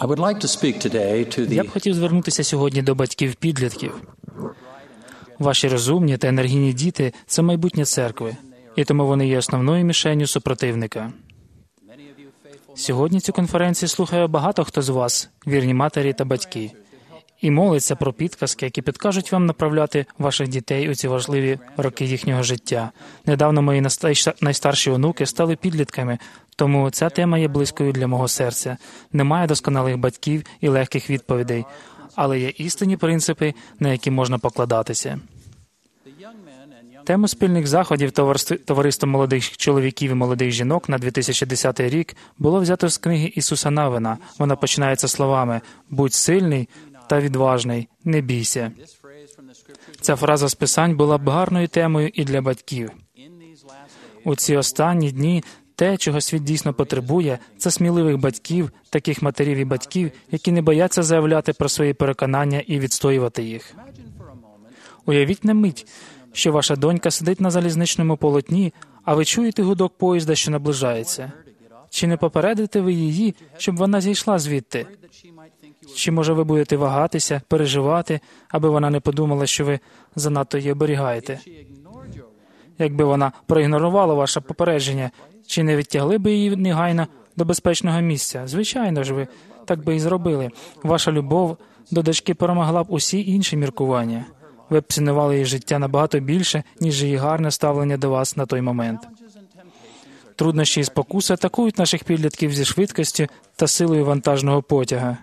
Я б хотів звернутися сьогодні до батьків-підлітків. Ваші розумні та енергійні діти – це майбутнє церкви, і тому вони є основною мішенню супротивника. Сьогодні цю конференцію слухає багато хто з вас, вірні матері та батьки, і молиться про підказки, які підкажуть вам направляти ваших дітей у ці важливі роки їхнього життя. Недавно мої найстарші онуки стали підлітками, тому ця тема є близькою для мого серця. Немає досконалих батьків і легких відповідей, але є істинні принципи, на які можна покладатися. Тему спільних заходів Товариства молодих чоловіків і молодих жінок на 2010 рік було взято з книги Ісуса Навина. Вона починається словами «Будь сильний та відважний, не бійся». Ця фраза з Писань була б гарною темою і для батьків. У ці останні дні те, чого світ дійсно потребує, це сміливих батьків, таких матерів і батьків, які не бояться заявляти про свої переконання і відстоювати їх. Уявіть на мить, що ваша донька сидить на залізничному полотні, а ви чуєте гудок поїзда, що наближається. Чи не попередите ви її, щоб вона зійшла звідти? Чи, може, ви будете вагатися, переживати, аби вона не подумала, що ви занадто її оберігаєте? Якби вона проігнорувала ваше попередження, чи не відтягли би її негайно до безпечного місця? Звичайно ж, ви так би і зробили. Ваша любов до дочки перемогла б усі інші міркування. Ви б цінували її життя набагато більше, ніж її гарне ставлення до вас на той момент. Труднощі і спокуси атакують наших підлітків зі швидкістю та силою вантажного потяга.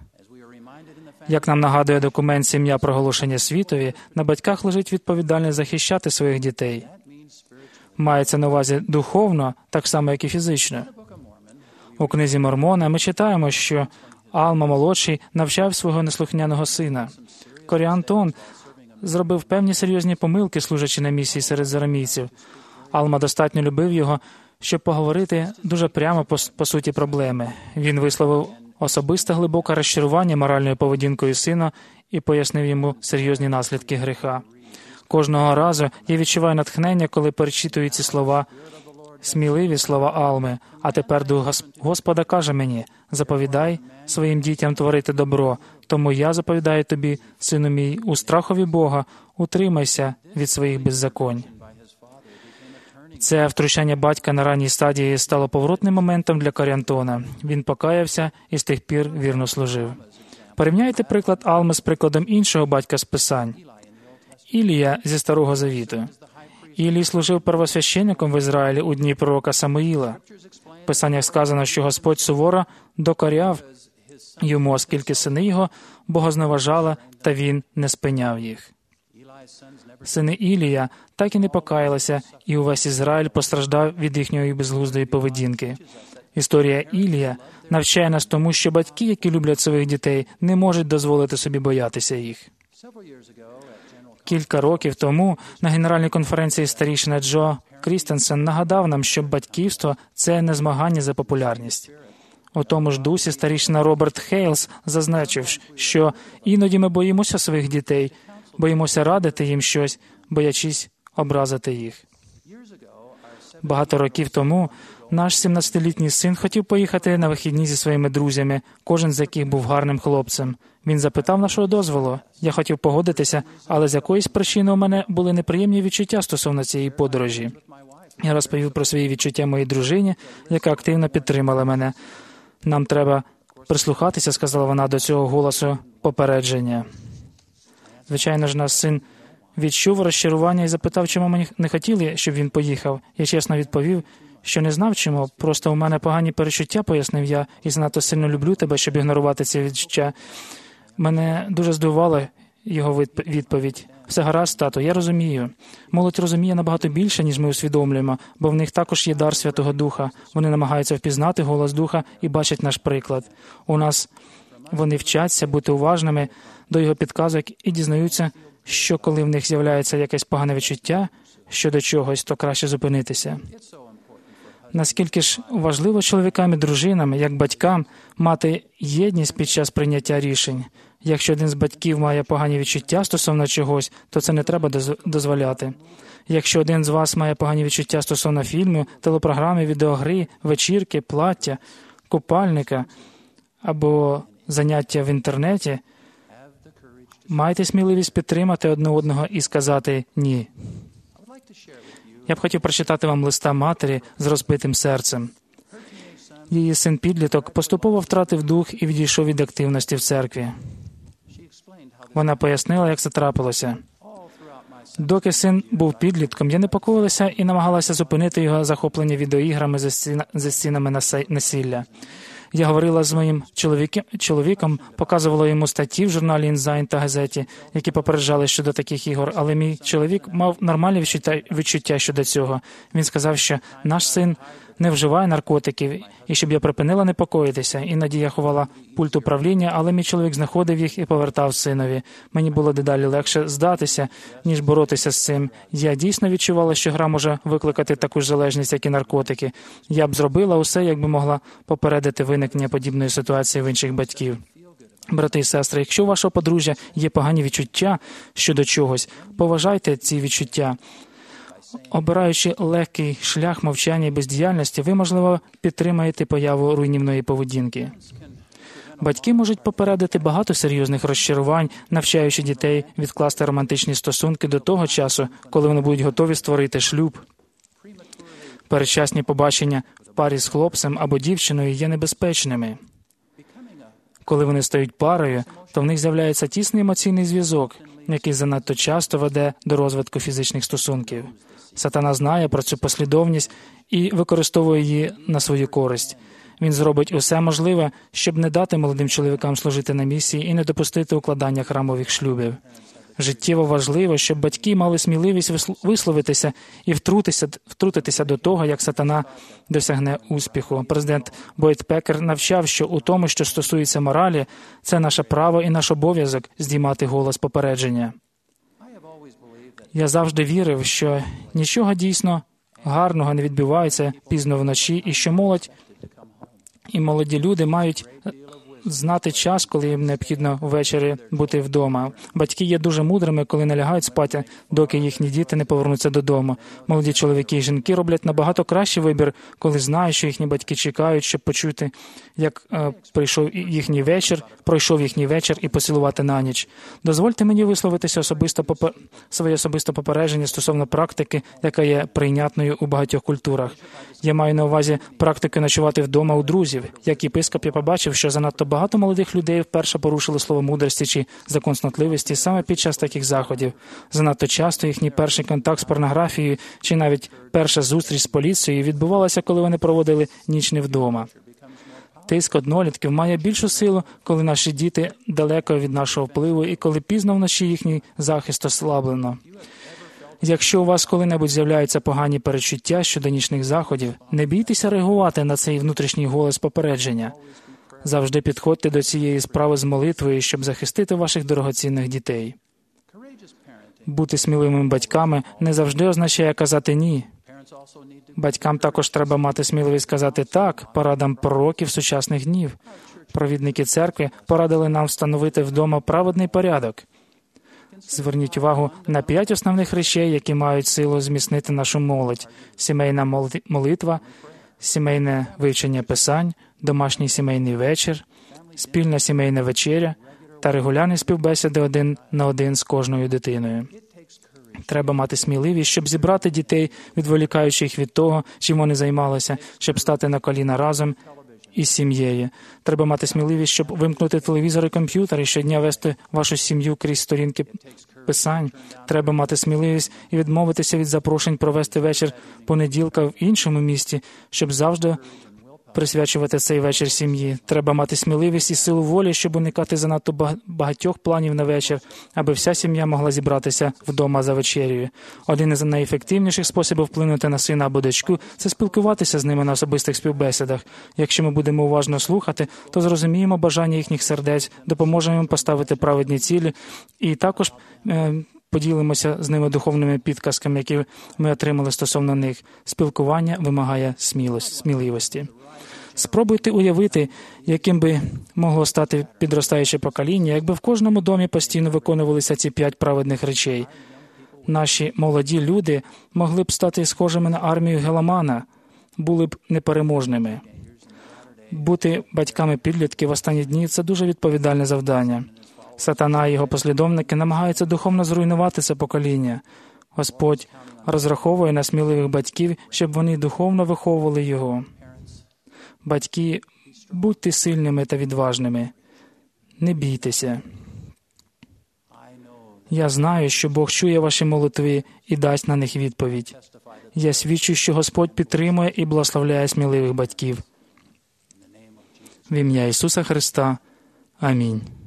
Як нам нагадує документ «Сім'я. Проголошення світові», на батьках лежить відповідальність захищати своїх дітей. Мається на увазі духовно, так само, як і фізично. У книзі Мормона ми читаємо, що Алма-молодший навчав свого неслухняного сина. Коріантон зробив певні серйозні помилки, служачи на місії серед зарамійців. Алма достатньо любив його, щоб поговорити дуже прямо по суті проблеми. Він висловив особисте глибоке розчарування моральною поведінкою сина і пояснив йому серйозні наслідки гріха. Кожного разу я відчуваю натхнення, коли перечитую ці слова, сміливі слова Алми. А тепер Дух Господа каже мені: заповідай своїм дітям творити добро, тому я заповідаю тобі, сину мій, у страхові Бога, утримайся від своїх беззаконь. Це втручання батька на ранній стадії стало поворотним моментом для Коріантона. Він покаявся і з тих пір вірно служив. Порівняйте приклад Алми з прикладом іншого батька з Писань. Ілія зі Старого Завіту. Ілій служив первосвященником в Ізраїлі у дні пророка Самуїла. В Писаннях сказано, що Господь суворо докоряв йому, оскільки сини його богозневажали, та він не спиняв їх. Сини Ілія так і не покаялися, і увесь Ізраїль постраждав від їхньої безглуздої поведінки. Історія Ілія навчає нас тому, що батьки, які люблять своїх дітей, не можуть дозволити собі боятися їх. Кілька років тому на Генеральній конференції старішина Джо Крістенсен нагадав нам, що батьківство – це не змагання за популярність. У тому ж дусі старішина Роберт Хейлс зазначив, що іноді ми боїмося своїх дітей, боїмося радити їм щось, боячись образити їх. Багато років тому наш 17-літній син хотів поїхати на вихідні зі своїми друзями, кожен з яких був гарним хлопцем. Він запитав нашого дозволу. Я хотів погодитися, але з якоїсь причини у мене були неприємні відчуття стосовно цієї подорожі. Я розповів про свої відчуття моїй дружині, яка активно підтримала мене. «Нам треба прислухатися», – сказала вона до цього голосу попередження. Звичайно ж, наш син відчув розчарування і запитав, чому ми не хотіли, щоб він поїхав. Я чесно відповів, що не знав чому, просто у мене погані перечуття, пояснив я, і занадто сильно люблю тебе, щоб ігнорувати ці відчуття. Мене дуже здивувала його відповідь. Все гаразд, тато, я розумію. Молодь розуміє набагато більше, ніж ми усвідомлюємо, бо в них також є дар Святого Духа. Вони намагаються впізнати голос Духа і бачать наш приклад. У нас вони вчаться бути уважними до його підказок і дізнаються, що коли в них з'являється якесь погане відчуття щодо чогось, то краще зупинитися. Наскільки ж важливо чоловікам і дружинам, як батькам, мати єдність під час прийняття рішень. Якщо один з батьків має погані відчуття стосовно чогось, то це не треба дозволяти. Якщо один з вас має погані відчуття стосовно фільму, телепрограми, відеогри, вечірки, плаття, купальника або заняття в інтернеті, майте сміливість підтримати одне одного і сказати «ні». Я б хотів прочитати вам листа матері з розбитим серцем. Її син-підліток поступово втратив дух і відійшов від активності в церкві. Вона пояснила, як це трапилося. Доки син був підлітком, я непокоїлася і намагалася зупинити його захоплення відеоіграми за стінами насилля. Я говорила з моїм чоловіком, показувала йому статті в журналі «Інзайн» та газеті, які попереджали щодо таких ігор, але мій чоловік мав нормальне відчуття щодо цього. Він сказав, що наш син не вживає наркотиків, і щоб я припинила непокоїтися. Іноді я ховала пульт управління, але мій чоловік знаходив їх і повертав синові. Мені було дедалі легше здатися, ніж боротися з цим. Я дійсно відчувала, що гра може викликати таку ж залежність, як і наркотики. Я б зробила усе, якби могла попередити виникнення подібної ситуації в інших батьків. Брати і сестри, якщо у вашого подружжя є погані відчуття щодо чогось, поважайте ці відчуття. Обираючи легкий шлях мовчання і бездіяльності, ви, можливо, підтримаєте появу руйнівної поведінки. Батьки можуть попередити багато серйозних розчарувань, навчаючи дітей відкласти романтичні стосунки до того часу, коли вони будуть готові створити шлюб. Передчасні побачення в парі з хлопцем або дівчиною є небезпечними. Коли вони стають парою, то в них з'являється тісний емоційний зв'язок, який занадто часто веде до розвитку фізичних стосунків. Сатана знає про цю послідовність і використовує її на свою користь. Він зробить усе можливе, щоб не дати молодим чоловікам служити на місії і не допустити укладання храмових шлюбів. Життєво важливо, щоб батьки мали сміливість висловитися і втрутитися до того, як сатана досягне успіху. Президент Бойд Пекер навчав, що у тому, що стосується моралі, це наше право і наш обов'язок здіймати голос попередження. Я завжди вірив, що нічого дійсно гарного не відбувається пізно вночі, і що молодь і молоді люди мають знати час, коли їм необхідно ввечері бути вдома. Батьки є дуже мудрими, коли не лягають спати, доки їхні діти не повернуться додому. Молоді чоловіки і жінки роблять набагато кращий вибір, коли знають, що їхні батьки чекають, щоб почути, як пройшов їхній вечір і поцілувати на ніч. Дозвольте мені висловитися своє особисте попередження стосовно практики, яка є прийнятною у багатьох культурах. Я маю на увазі практику ночувати вдома у друзів. Як єпископ я побачив, що занадто багато молодих людей вперше порушили слово мудрості чи закон снотливості саме під час таких заходів. Занадто часто їхній перший контакт з порнографією чи навіть перша зустріч з поліцією відбувалася, коли вони проводили ніч не вдома. Тиск однолітків має більшу силу, коли наші діти далеко від нашого впливу і коли пізно вночі їхній захист ослаблено. Якщо у вас коли-небудь з'являються погані перечуття щодо нічних заходів, не бійтеся реагувати на цей внутрішній голос попередження. Завжди підходьте до цієї справи з молитвою, щоб захистити ваших дорогоцінних дітей. Бути сміливими батьками не завжди означає казати «ні». Батькам також треба мати сміливість сказати «так» порадам пророків сучасних днів. Провідники церкви порадили нам встановити вдома праведний порядок. Зверніть увагу на 5 основних речей, які мають силу зміцнити нашу молодь. Сімейна молитва, сімейне вивчення писань, домашній сімейний вечір, спільна сімейна вечеря та регулярні співбесіди 1 на 1 з кожною дитиною. Треба мати сміливість, щоб зібрати дітей, відволікаючи їх від того, чим вони займалися, щоб стати на коліна разом із сім'єю. Треба мати сміливість, щоб вимкнути телевізор і комп'ютер і щодня вести вашу сім'ю крізь сторінки писань. Треба мати сміливість і відмовитися від запрошень провести вечір понеділка в іншому місті, щоб завжди присвячувати цей вечір сім'ї. Треба мати сміливість і силу волі, щоб уникати занадто багатьох планів на вечір, аби вся сім'я могла зібратися вдома за вечерею. Один із найефективніших способів вплинути на сина або дочку – це спілкуватися з ними на особистих співбесідах. Якщо ми будемо уважно слухати, то зрозуміємо бажання їхніх сердець, допоможемо їм поставити праведні цілі і також поділимося з ними духовними підказками, які ми отримали стосовно них. Спілкування вимагає сміливості. Спробуйте уявити, яким би могло стати підростаюче покоління, якби в кожному домі постійно виконувалися ці 5 праведних речей. Наші молоді люди могли б стати схожими на армію Геламана, були б непереможними. Бути батьками підлітків в останні дні – це дуже відповідальне завдання. Сатана і його послідовники намагаються духовно зруйнувати це покоління. Господь розраховує на сміливих батьків, щоб вони духовно виховували його. Батьки, будьте сильними та відважними. Не бійтеся. Я знаю, що Бог чує ваші молитви і дасть на них відповідь. Я свідчу, що Господь підтримує і благословляє сміливих батьків. В ім'я Ісуса Христа. Амінь.